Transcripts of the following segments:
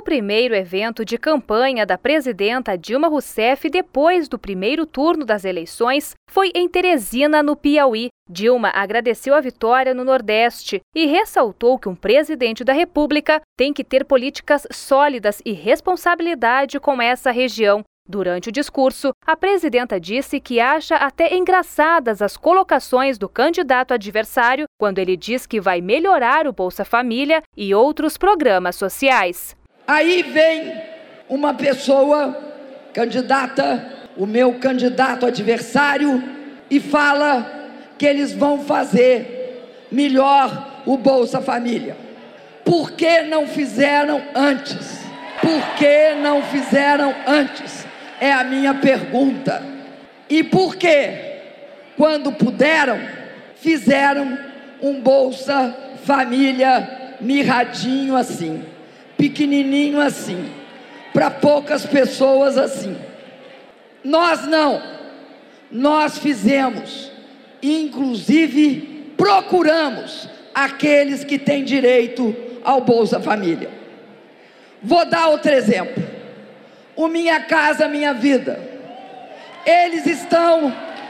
primeiro evento de campanha da presidenta Dilma Rousseff depois do primeiro turno das eleições foi em Teresina, no Piauí. Dilma agradeceu a vitória no Nordeste e ressaltou que um presidente da República tem que ter políticas sólidas e responsabilidade com essa região. Durante o discurso, a presidenta disse que acha até engraçadas as colocações do candidato adversário quando ele diz que vai melhorar o Bolsa Família e outros programas sociais. Aí vem uma pessoa candidata, o meu candidato adversário, e fala que eles vão fazer melhor o Bolsa Família. Por que não fizeram antes? Por que não fizeram antes? É a minha pergunta. E por que, quando puderam, fizeram um Bolsa Família mirradinho assim, pequenininho assim, para poucas pessoas assim? Nós não. Nós fizemos, inclusive procuramos aqueles que têm direito ao Bolsa Família. Vou dar outro exemplo. O Minha Casa Minha Vida. Eles estão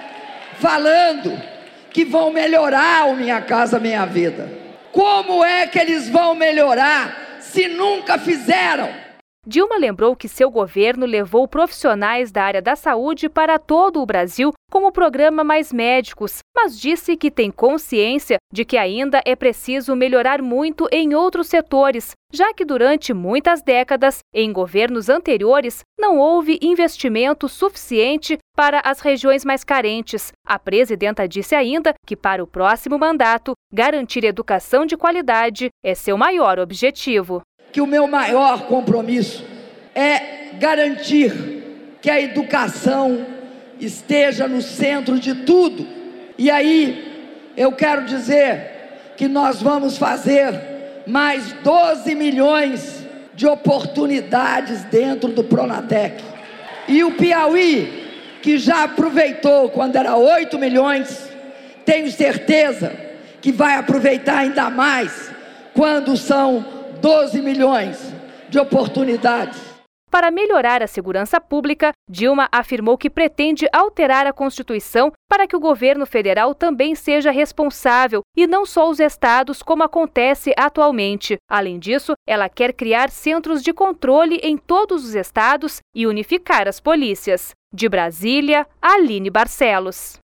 falando que vão melhorar o Minha Casa Minha Vida. Como é que eles vão melhorar se nunca fizeram? Dilma lembrou que seu governo levou profissionais da área da saúde para todo o Brasil com o programa Mais Médicos, mas disse que tem consciência de que ainda é preciso melhorar muito em outros setores, já que durante muitas décadas, em governos anteriores, não houve investimento suficiente para as regiões mais carentes. A presidenta disse ainda que para o próximo mandato, garantir educação de qualidade é seu maior objetivo. Que o meu maior compromisso é garantir que a educação esteja no centro de tudo. E aí, eu quero dizer que nós vamos fazer mais 12 milhões de oportunidades dentro do Pronatec. E o Piauí, que já aproveitou quando era 8 milhões, tenho certeza que vai aproveitar ainda mais quando são 12 milhões de oportunidades. Para melhorar a segurança pública, Dilma afirmou que pretende alterar a Constituição para que o governo federal também seja responsável e não só os estados, como acontece atualmente. Além disso, ela quer criar centros de controle em todos os estados e unificar as polícias. De Brasília, Aline Barcelos.